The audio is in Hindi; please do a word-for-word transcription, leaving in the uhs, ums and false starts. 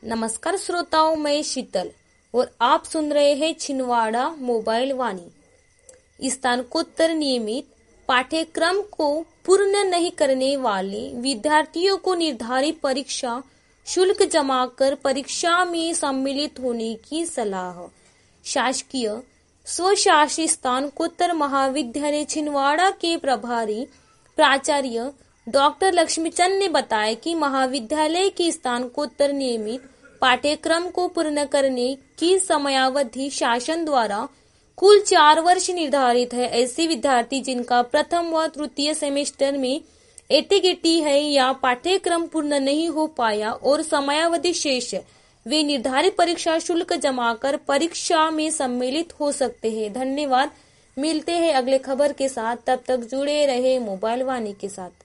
नमस्कार श्रोताओं, मैं शीतल और आप सुन रहे हैं छिंदवाड़ा मोबाइल वाणी। स्नातकोत्तर नियमित पाठ्यक्रम को पूर्ण नहीं करने वाले विद्यार्थियों को निर्धारित परीक्षा शुल्क जमा कर परीक्षा में सम्मिलित होने की सलाह। शासकीय स्वशासी स्नातकोत्तर महाविद्यालय छिंदवाड़ा के प्रभारी प्राचार्य डॉक्टर लक्ष्मीचंद ने बताया कि महाविद्यालय की स्नातकोत्तर नियमित पाठ्यक्रम को पूर्ण करने की समयावधि शासन द्वारा कुल चार वर्ष निर्धारित है। ऐसे विद्यार्थी जिनका प्रथम व तृतीय सेमेस्टर में एटीगेटी है या पाठ्यक्रम पूर्ण नहीं हो पाया और समयावधि शेष है, वे निर्धारित परीक्षा शुल्क जमा कर परीक्षा में सम्मिलित हो सकते हैं। धन्यवाद। मिलते हैं अगले खबर के साथ, तब तक जुड़े रहे मोबाइल वाणी के साथ।